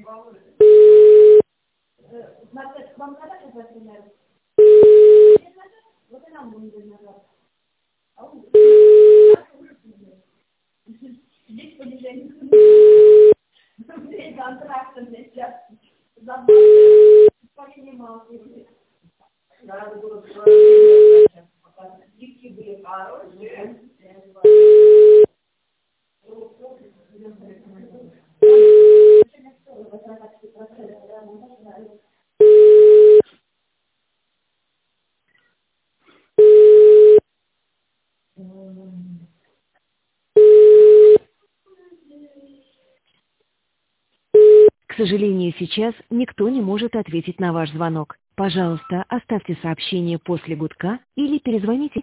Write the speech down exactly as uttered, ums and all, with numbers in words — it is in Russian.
К сожалению, сейчас никто не может ответить на ваш звонок. Пожалуйста, оставьте сообщение после гудка или перезвоните.